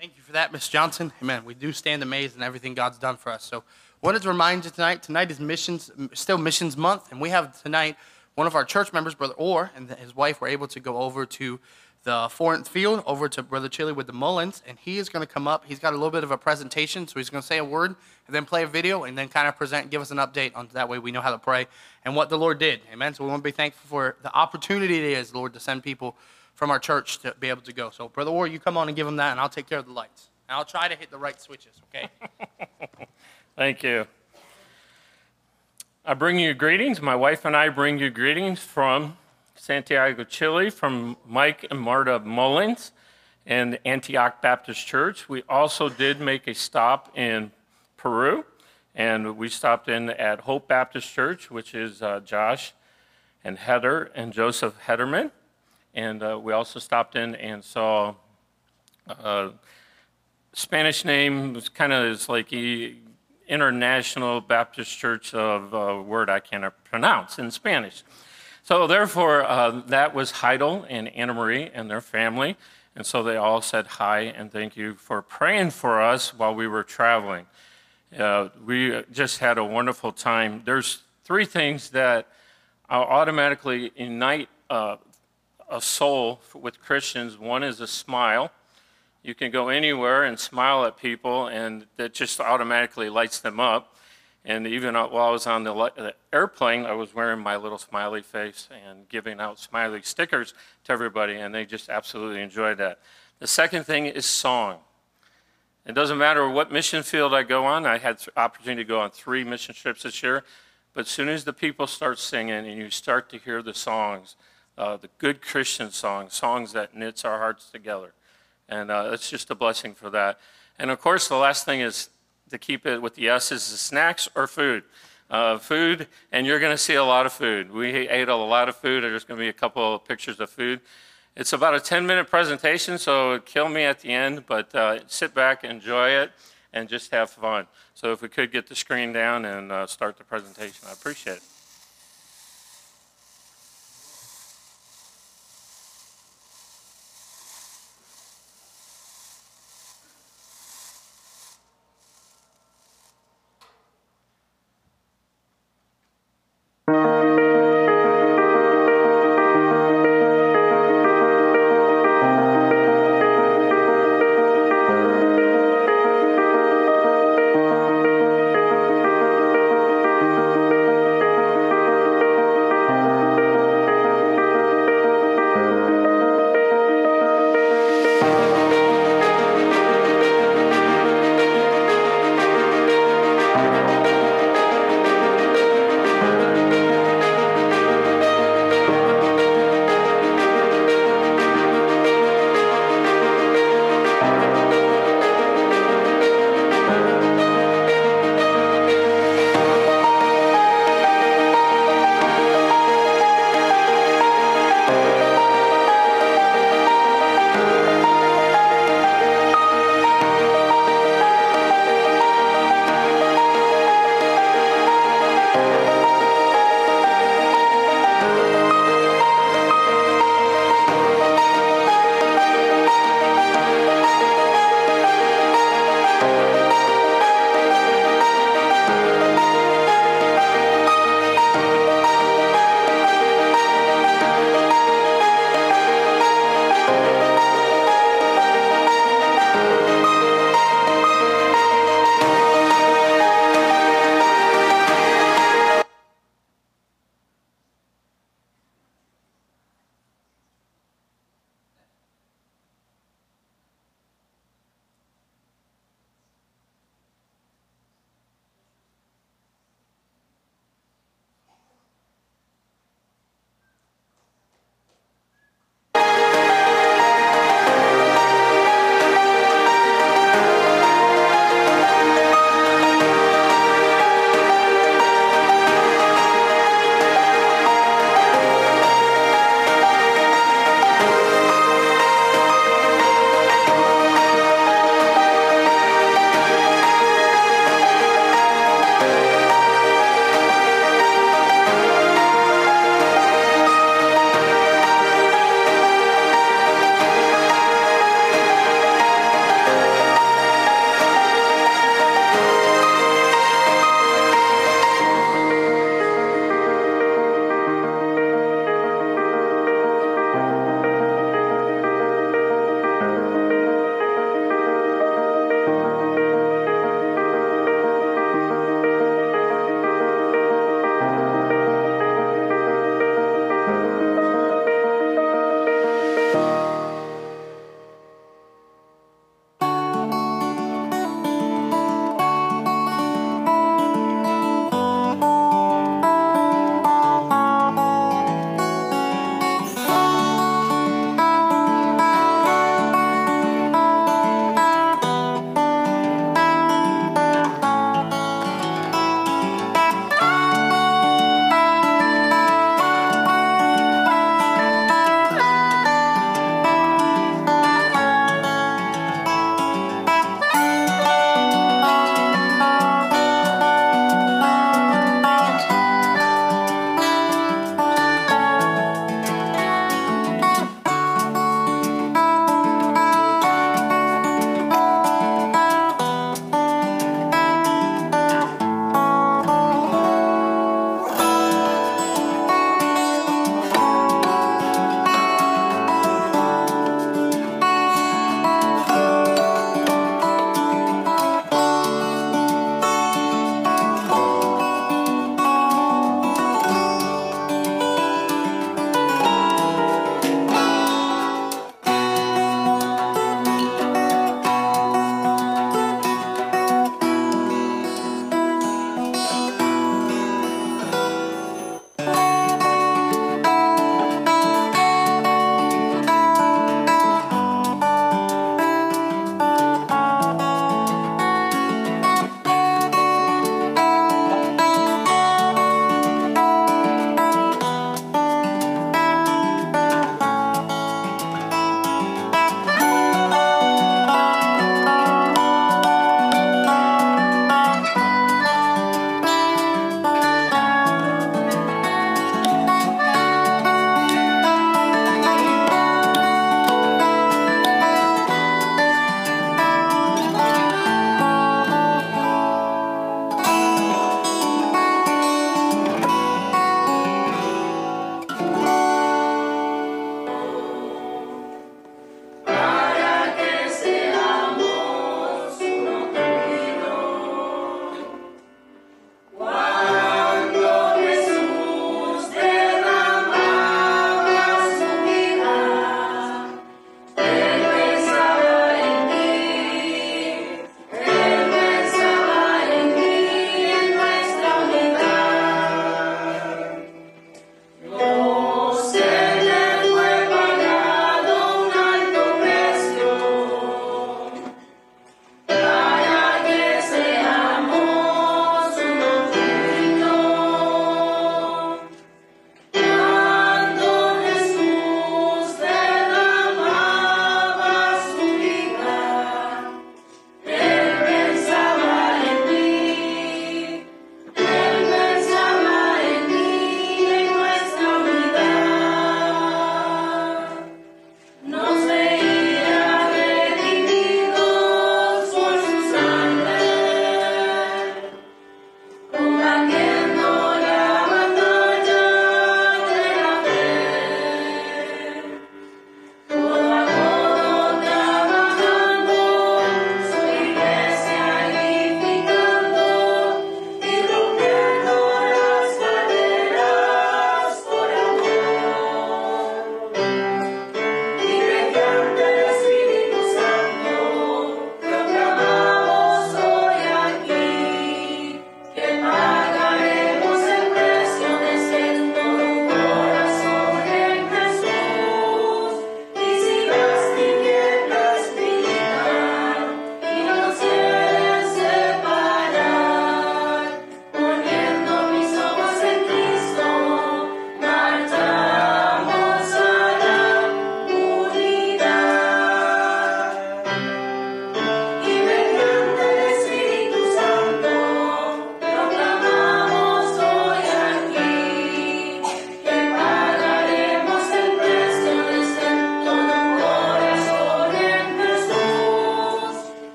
Thank you for that, Miss Johnson. Amen. We do stand amazed in everything God's done for us. So, wanted to remind you tonight. Tonight is still Missions Month, and we have tonight one of our church members, Brother Orr, and his wife were able to go over to the Fourth Field, over to Brother Chili with the Mullins, and he is going to come up. He's got a little bit of a presentation, so he's going to say a word and then play a video and then kind of present, give us an update on that way we know how to pray and what the Lord did. Amen. So we want to be thankful for the opportunity it is, Lord, to send people from our church to be able to go. So, Brother Orr, you come on and give him that, and I'll take care of the lights. And I'll try to hit the right switches, okay? Thank you. I bring you greetings. My wife and I bring you greetings from Santiago, Chile, from Mike and Marta Mullins and Antioch Baptist Church. We also did make a stop in Peru, and we stopped in at Hope Baptist Church, which is Josh and Heather and Joseph Hederman. And we also stopped in and saw Spanish name was kind of is like International Baptist Church of a word I cannot pronounce in Spanish. So therefore, that was Heidel and Anna Marie and their family. And so they all said hi and thank you for praying for us while we were traveling. We just had a wonderful time. There's three things that automatically unite a soul with Christians. One is a smile. You can go anywhere and smile at people, and that just automatically lights them up. And even while I was on the airplane, I was wearing my little smiley face and giving out smiley stickers to everybody, and they just absolutely enjoyed that. The second thing is song. It doesn't matter what mission field I go on. I had the opportunity to go on 3 mission trips this year, but as soon as the people start singing and you start to hear the songs, the good Christian songs that knits our hearts together. And it's just a blessing for that. And of course, the last thing is to keep it with the S is the snacks or food. Food, and you're going to see a lot of food. We ate a lot of food. There's going to be a couple of pictures of food. It's about a 10-minute presentation, so it'll kill me at the end, but sit back, enjoy it, and just have fun. So if we could get the screen down and start the presentation, I appreciate it.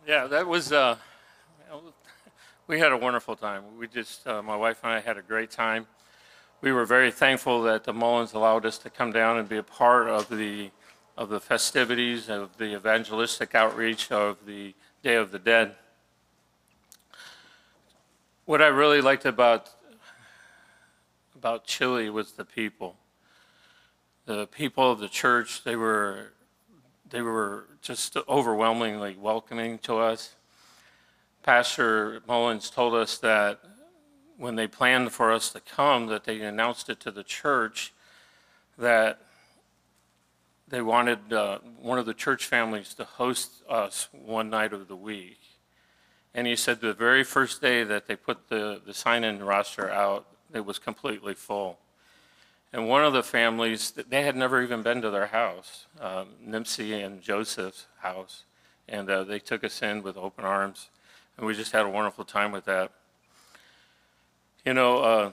Yeah, that was, we had a wonderful time. We just, my wife and I had a great time. We were very thankful that the Mullins allowed us to come down and be a part of the festivities, of the evangelistic outreach of the Day of the Dead. What I really liked about Chile was the people. The people of the church, they were just overwhelmingly welcoming to us. Pastor Mullins told us that when they planned for us to come, that they announced it to the church that they wanted one of the church families to host us one night of the week. And he said the very first day that they put the sign-in roster out, it was completely full. And one of the families, they had never even been to their house, Nimsy and Joseph's house. And they took us in with open arms. And we just had a wonderful time with that. You know,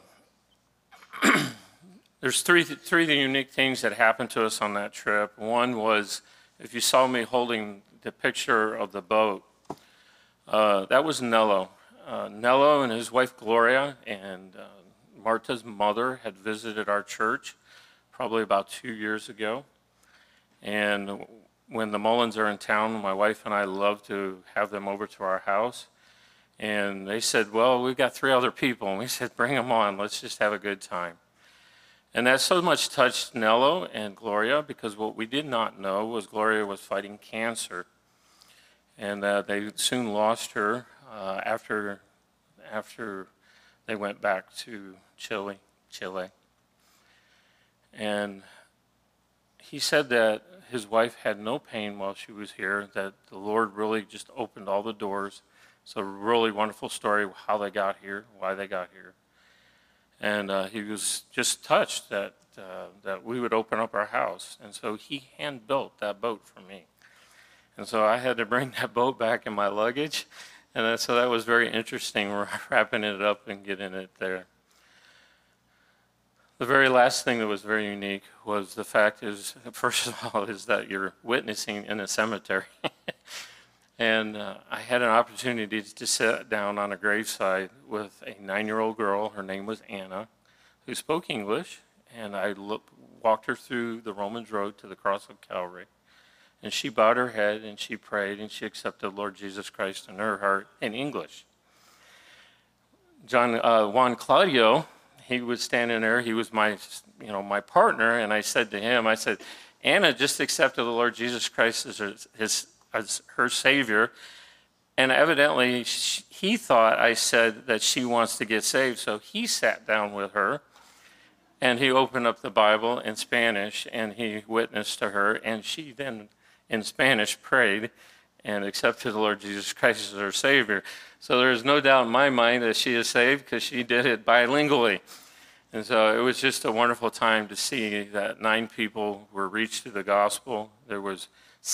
there's three unique things that happened to us on that trip. One was, if you saw me holding the picture of the boat, that was Nello. Nello and his wife Gloria and Marta's mother had visited our church probably about 2 years ago. And when the Mullins are in town, my wife and I love to have them over to our house. And they said, well, we've got 3 other people. And we said, bring them on. Let's just have a good time. And that so much touched Nello and Gloria, because what we did not know was Gloria was fighting cancer. And they soon lost her after they went back to Chile. And he said that his wife had no pain while she was here, that the Lord really just opened all the doors. It's a really wonderful story how they got here, why they got here. And he was just touched that we would open up our house. And so he hand-built that boat for me. And so I had to bring that boat back in my luggage. And so that was very interesting, wrapping it up and getting it there. The very last thing that was very unique was the fact is, first of all, is that you're witnessing in a cemetery. And I had an opportunity to sit down on a graveside with a 9-year-old girl. Her name was Anna, who spoke English. And I walked her through the Romans Road to the cross of Calvary. And she bowed her head and she prayed and she accepted Lord Jesus Christ in her heart in English. Juan Claudio, he was standing there. He was my partner. And I said to him, I said, Anna just accepted the Lord Jesus Christ as her Savior. And evidently, he thought I said that she wants to get saved. So he sat down with her. And he opened up the Bible in Spanish. And he witnessed to her. And she then, in Spanish, prayed and accepted the Lord Jesus Christ as her Savior. So there is no doubt in my mind that she is saved because she did it bilingually. And so it was just a wonderful time to see that 9 people were reached through the gospel. There was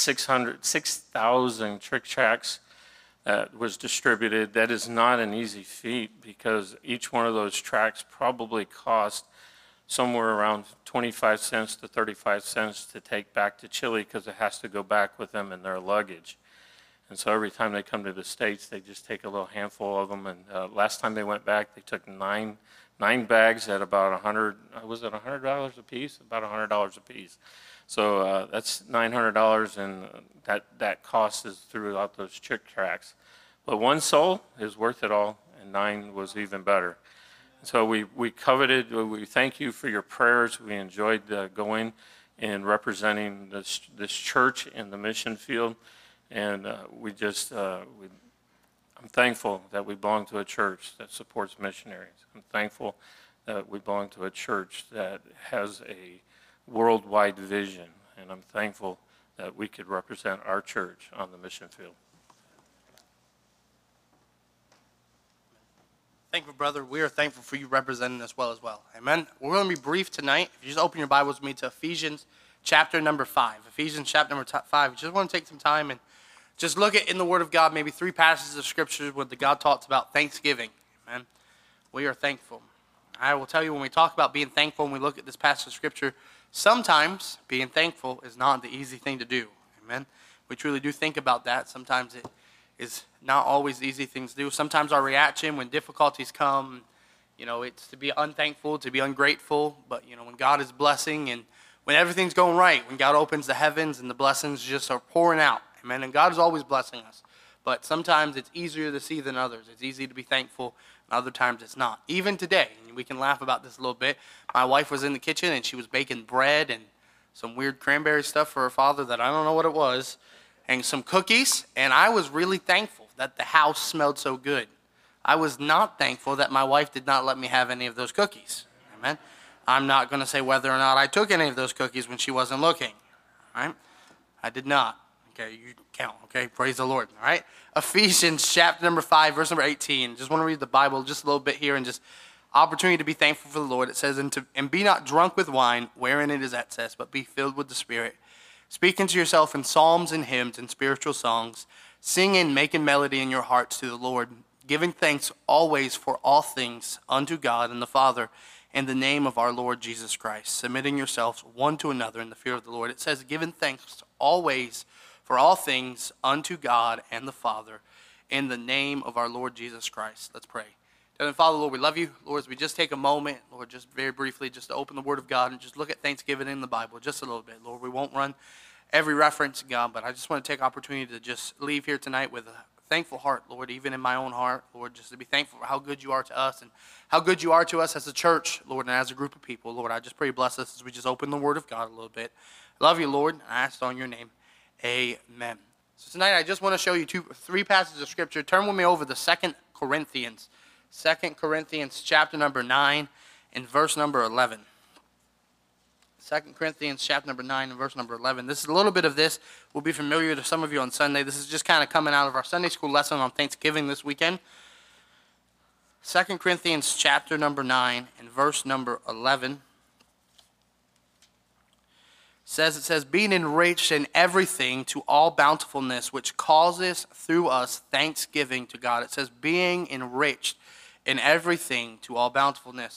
6,000 trick tracts that was distributed. That is not an easy feat because each one of those tracts probably cost somewhere around 25 cents to 35 cents to take back to Chile because it has to go back with them in their luggage. And so every time they come to the States, they just take a little handful of them. And last time they went back, they took nine bags at about $100. Was it $100 a piece? About $100 a piece. So that's $900, and that cost is throughout those trick tracks. But 1 soul is worth it all, and 9 was even better. So we coveted. We thank you for your prayers. We enjoyed going and representing this church in the mission field. And I'm thankful that we belong to a church that supports missionaries. I'm thankful that we belong to a church that has a worldwide vision. And I'm thankful that we could represent our church on the mission field. Thank you, brother. We are thankful for you representing us well as well. Amen. We're going to be brief tonight. If you just open your Bibles with me to Ephesians chapter number 5. Ephesians chapter number 5. We just want to take some time and just look at in the Word of God, maybe 3 passages of Scripture where the God talks about thanksgiving. Amen. We are thankful. I will tell you, when we talk about being thankful, when we look at this passage of Scripture, sometimes being thankful is not the easy thing to do. Amen. We truly do think about that. Sometimes is not always easy things to do. Sometimes our reaction when difficulties come, it's to be unthankful, to be ungrateful. But, when God is blessing and when everything's going right, when God opens the heavens and the blessings just are pouring out, amen, and God is always blessing us. But sometimes it's easier to see than others. It's easy to be thankful, and other times it's not. Even today, and we can laugh about this a little bit, my wife was in the kitchen and she was baking bread and some weird cranberry stuff for her father that I don't know what it was, and some cookies, and I was really thankful that the house smelled so good. I was not thankful that my wife did not let me have any of those cookies. Amen. I'm not going to say whether or not I took any of those cookies when she wasn't looking. All right? I did not. Okay, you count. Okay, praise the Lord. All right? Ephesians chapter number 5, verse number 18. Just want to read the Bible just a little bit here and just opportunity to be thankful for the Lord. It says, and be not drunk with wine, wherein it is excess, but be filled with the Spirit, speaking to yourself in psalms and hymns and spiritual songs, singing, making melody in your hearts to the Lord, giving thanks always for all things unto God and the Father, in the name of our Lord Jesus Christ, submitting yourselves one to another in the fear of the Lord. It says, giving thanks always for all things unto God and the Father, in the name of our Lord Jesus Christ. Let's pray. Heavenly Father, Lord, we love you. Lord, as we just take a moment, Lord, just very briefly, just to open the Word of God and just look at Thanksgiving in the Bible just a little bit. Lord, we won't run every reference, God, but I just want to take opportunity to just leave here tonight with a thankful heart, Lord, even in my own heart, Lord, just to be thankful for how good you are to us and how good you are to us as a church, Lord, and as a group of people. Lord, I just pray you bless us as we just open the Word of God a little bit. I love you, Lord, and I ask on your name. Amen. So tonight I just want to show you three passages of Scripture. Turn with me over to 2 Corinthians. 2 Corinthians chapter number 9 and verse number 11. 2 Corinthians chapter number 9 and verse number 11. This is a little bit of this will be familiar to some of you on Sunday. This is just kind of coming out of our Sunday school lesson on Thanksgiving this weekend. 2 Corinthians chapter number 9 and verse number 11. It says, being enriched in everything to all bountifulness, which causes through us thanksgiving to God. It says, being enriched in everything to all bountifulness.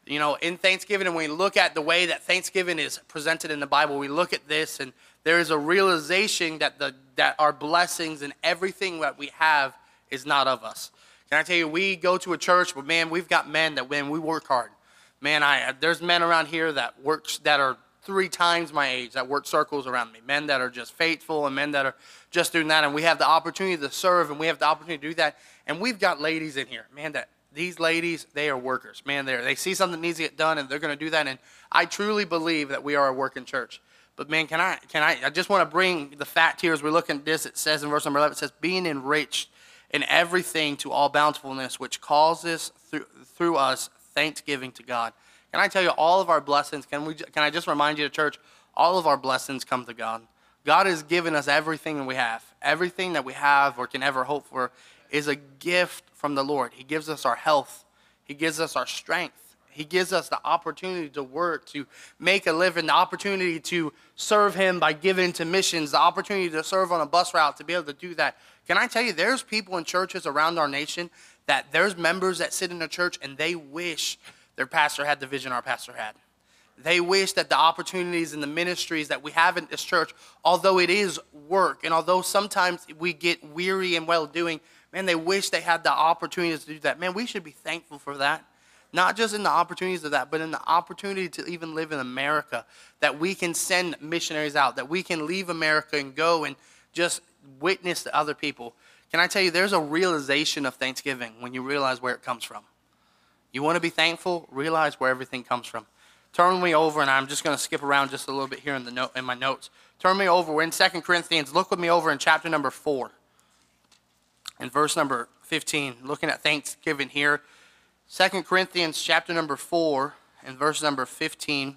In Thanksgiving, and when we look at the way that Thanksgiving is presented in the Bible, we look at this, and there is a realization that our blessings and everything that we have is not of us. Can I tell you, we go to a church, but man, we've got men that when we work hard. Man, there's men around here that are 3 times my age that work circles around me. Men that are just faithful and men that are just doing that. And we have the opportunity to serve and we have the opportunity to do that. And we've got ladies in here, man, that these ladies, they are workers. Man, they see something that needs to get done and they're going to do that. And I truly believe that we are a working church. But man, I just want to bring the fact here as we look at this. It says in verse number 11, it says, being enriched in everything to all bountifulness, which causes through us thanksgiving to God. Can I tell you, all of our blessings, can I just remind you, church, all of our blessings come to God. God has given us everything that we have. Everything that we have or can ever hope for is a gift from the Lord. He gives us our health. He gives us our strength. He gives us the opportunity to work, to make a living, the opportunity to serve Him by giving to missions, the opportunity to serve on a bus route, to be able to do that. Can I tell you, there's people in churches around our nation that there's members that sit in a church and they wish their pastor had the vision our pastor had. They wish that the opportunities and the ministries that we have in this church, although it is work, and although sometimes we get weary and well-doing, man, they wish they had the opportunities to do that. Man, we should be thankful for that. Not just in the opportunities of that, but in the opportunity to even live in America, that we can send missionaries out, that we can leave America and go and just witness to other people. Can I tell you, there's a realization of Thanksgiving when you realize where it comes from. You want to be thankful? Realize where everything comes from. Turn me over, and I'm just going to skip around just a little bit here in my notes. Turn me over. We're in 2 Corinthians. Look with me over in chapter number 4. In verse number 15. Looking at Thanksgiving here. 2 Corinthians chapter number 4 and verse number 15.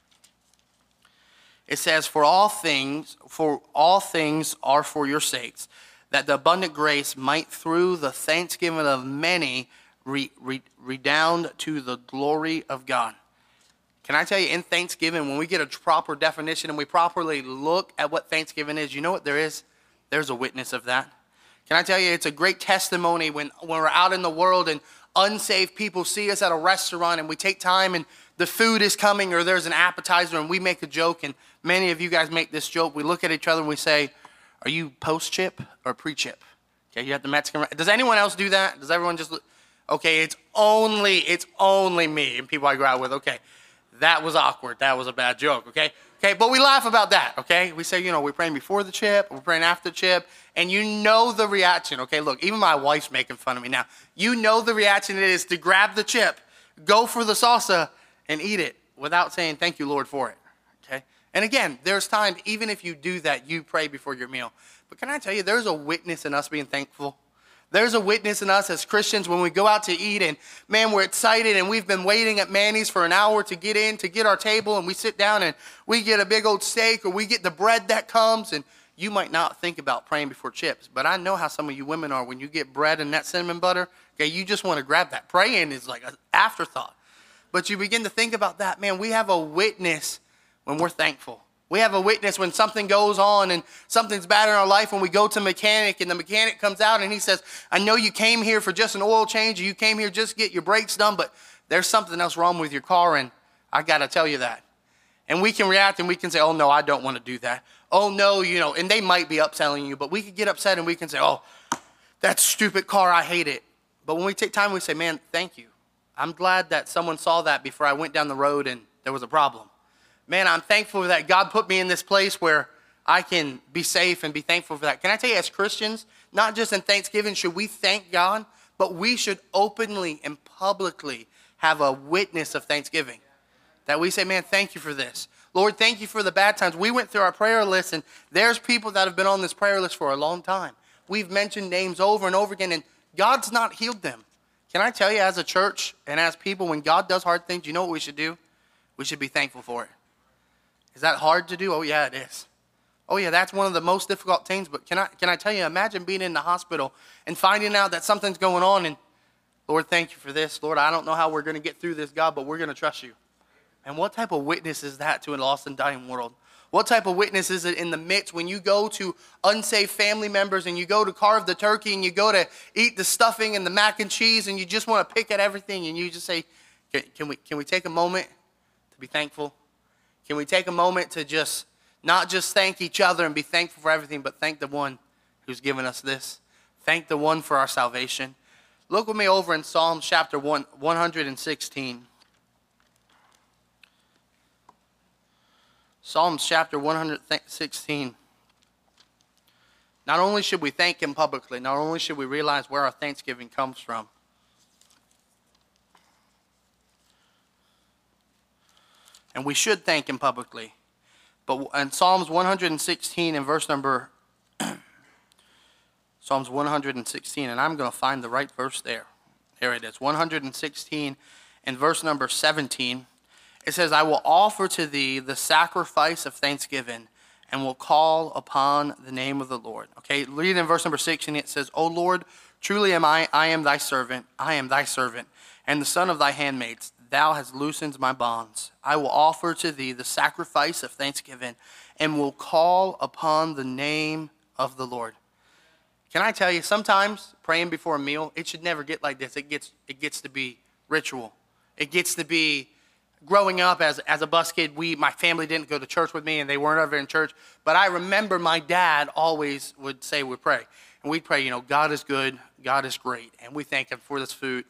It says, For all things are for your sakes, that the abundant grace might through the thanksgiving of many redound to the glory of God. Can I tell you, in Thanksgiving, when we get a proper definition and we properly look at what Thanksgiving is, you know what there is? There's a witness of that. Can I tell you, it's a great testimony when we're out in the world and unsaved people see us at a restaurant and we take time and the food is coming or there's an appetizer and we make a joke, and many of you guys make this joke. We look at each other and we say, are you post-chip or pre-chip? Okay, you have the Mexican. Does anyone else do that? Does everyone just? Okay, it's only me and people I go out with. Okay, that was awkward. That was a bad joke. Okay, but we laugh about that. Okay, we say, we're praying before the chip, we're praying after the chip, and you know the reaction. Okay, look, even my wife's making fun of me now. You know the reaction it is to grab the chip, go for the salsa, and eat it without saying thank you, Lord, for it. Okay, and again, there's times even if you do that, you pray before your meal. But can I tell you, there's a witness in us being thankful. There's a witness in us as Christians when we go out to eat and, man, we're excited and we've been waiting at Manny's for an hour to get our table, and we sit down and we get a big old steak or we get the bread that comes, and you might not think about praying before chips, but I know how some of you women are when you get bread and that cinnamon butter. Okay, you just want to grab that. Praying is like an afterthought. But you begin to think about that, man, we have a witness when we're thankful. We have a witness when something goes on and something's bad in our life, when we go to a mechanic and the mechanic comes out and he says, I know you came here for just an oil change, or you came here just to get your brakes done, but there's something else wrong with your car, and I got to tell you that. And we can react and we can say, oh, no, I don't want to do that. Oh, no, and they might be upselling you, but we could get upset and we can say, oh, that stupid car, I hate it. But when we take time, we say, man, thank you. I'm glad that someone saw that before I went down the road and there was a problem. Man, I'm thankful that God put me in this place where I can be safe and be thankful for that. Can I tell you, as Christians, not just in Thanksgiving should we thank God, but we should openly and publicly have a witness of thanksgiving. That we say, man, thank you for this. Lord, thank you for the bad times. We went through our prayer list, and there's people that have been on this prayer list for a long time. We've mentioned names over and over again, and God's not healed them. Can I tell you, as a church and as people, when God does hard things, you know what we should do? We should be thankful for it. Is that hard to do? Oh, yeah, it is. Oh, yeah, that's one of the most difficult things. But can I tell you, imagine being in the hospital and finding out that something's going on, and Lord, thank you for this. Lord, I don't know how we're going to get through this, God, but we're going to trust you. And what type of witness is that to a lost and dying world? What type of witness is it in the midst when you go to unsaved family members and you go to carve the turkey and you go to eat the stuffing and the mac and cheese and you just want to pick at everything and you just say, can we take a moment to be thankful? Can we take a moment to just not just thank each other and be thankful for everything, but thank the one who's given us this? Thank the one for our salvation. Look with me over in Psalms chapter 116. Psalms chapter 116. Not only should we thank him publicly, not only should we realize where our thanksgiving comes from, and we should thank him publicly. But in Psalms 116 and verse number, Psalms 116, and I'm going to find the right verse there. Here it is, 116 and verse number 17. It says, I will offer to thee the sacrifice of thanksgiving and will call upon the name of the Lord. Okay, read in verse number 16, it says, O Lord, truly I am thy servant, and the son of thy handmaids. Thou hast loosened my bonds. I will offer to thee the sacrifice of thanksgiving and will call upon the name of the Lord. Can I tell you, sometimes praying before a meal, it should never get like this. It gets to be ritual. It gets to be, growing up as a bus kid, my family didn't go to church with me and they weren't ever in church. But I remember my dad always would say we'd pray. And we'd pray, God is good, God is great. And we thank him for this food.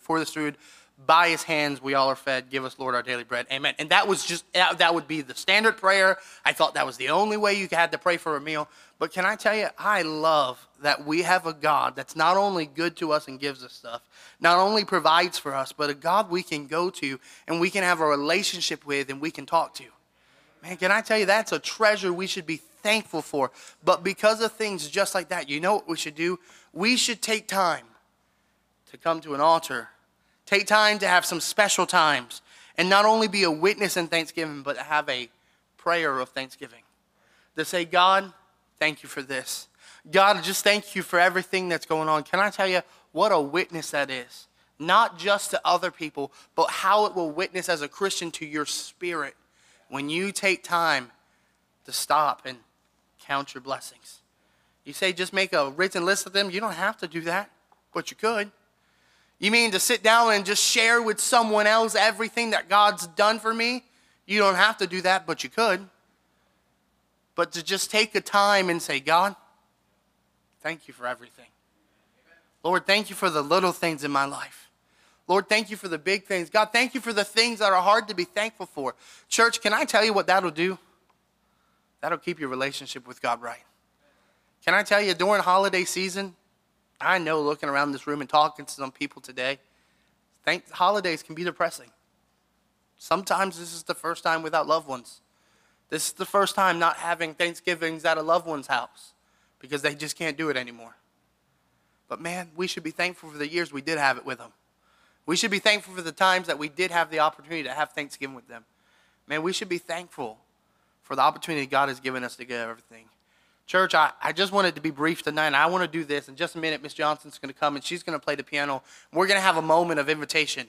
By his hands we all are fed. Give us, Lord, our daily bread. Amen. And that would be the standard prayer. I thought that was the only way you had to pray for a meal. But can I tell you, I love that we have a God that's not only good to us and gives us stuff, not only provides for us, but a God we can go to and we can have a relationship with and we can talk to. Man, can I tell you, that's a treasure we should be thankful for. But because of things just like that, you know what we should do? We should take time to come to an altar. Take time to have some special times and not only be a witness in Thanksgiving, but have a prayer of thanksgiving. To say, God, thank you for this. God, just thank you for everything that's going on. Can I tell you what a witness that is? Not just to other people, but how it will witness as a Christian to your spirit when you take time to stop and count your blessings. You say just make a written list of them. You don't have to do that, but you could. You mean to sit down and just share with someone else everything that God's done for me? You don't have to do that, but you could. But to just take the time and say, God, thank you for everything. Lord, thank you for the little things in my life. Lord, thank you for the big things. God, thank you for the things that are hard to be thankful for. Church, can I tell you what that'll do? That'll keep your relationship with God right. Can I tell you, during holiday season, I know looking around this room and talking to some people today, holidays can be depressing. Sometimes this is the first time without loved ones. This is the first time not having Thanksgivings at a loved one's house because they just can't do it anymore. But man, we should be thankful for the years we did have it with them. We should be thankful for the times that we did have the opportunity to have Thanksgiving with them. Man, we should be thankful for the opportunity God has given us to get everything. Church, I just wanted to be brief tonight, and I want to do this. In just a minute, Miss Johnson's going to come, and she's going to play the piano. We're going to have a moment of invitation.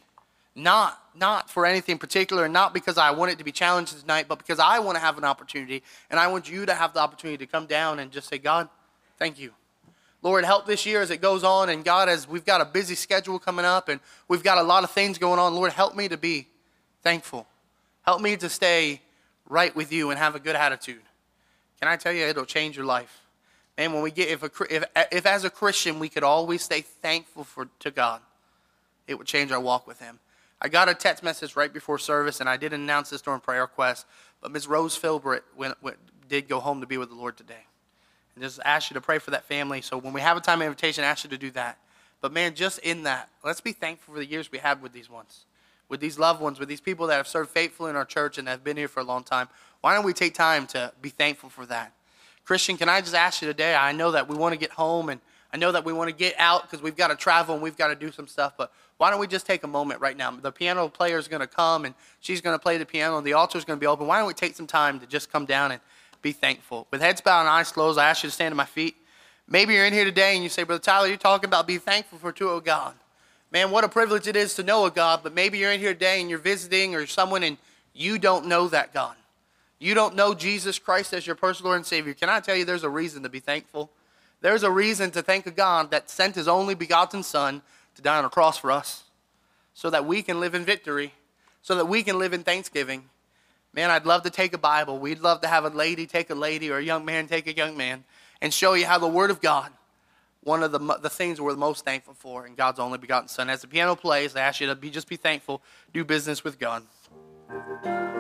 Not for anything particular, and not because I want it to be challenged tonight, but because I want to have an opportunity, and I want you to have the opportunity to come down and just say, God, thank you. Lord, help this year as it goes on, and God, as we've got a busy schedule coming up, and we've got a lot of things going on, Lord, help me to be thankful. Help me to stay right with you and have a good attitude. Can I tell you, it'll change your life. And when we get, if as a Christian we could always stay thankful to God, it would change our walk with him. I got a text message right before service, and I didn't announce this during prayer request, but Ms. Rose Philbritt did go home to be with the Lord today. And just ask you to pray for that family. So when we have a time of invitation, I ask you to do that. But man, just in that, let's be thankful for the years we had with these ones, with these loved ones, with these people that have served faithfully in our church and have been here for a long time. Why don't we take time to be thankful for that? Christian, can I just ask you today, I know that we want to get home, and I know that we want to get out because we've got to travel and we've got to do some stuff, but why don't we just take a moment right now? The piano player is going to come, and she's going to play the piano, and the altar is going to be open. Why don't we take some time to just come down and be thankful? With heads bowed and eyes closed, I ask you to stand to my feet. Maybe you're in here today and you say, Brother Tyler, you're talking about be thankful to a God. Man, what a privilege it is to know a God, but maybe you're in here today and you're visiting or someone and you don't know that God. You don't know Jesus Christ as your personal Lord and Savior. Can I tell you there's a reason to be thankful? There's a reason to thank a God that sent his only begotten Son to die on a cross for us so that we can live in victory, so that we can live in thanksgiving. Man, I'd love to take a Bible. We'd love to have a lady take a lady or a young man take a young man and show you how the Word of God, one of the things we're the most thankful for in God's only begotten Son. As the piano plays, I ask you to just be thankful, do business with God.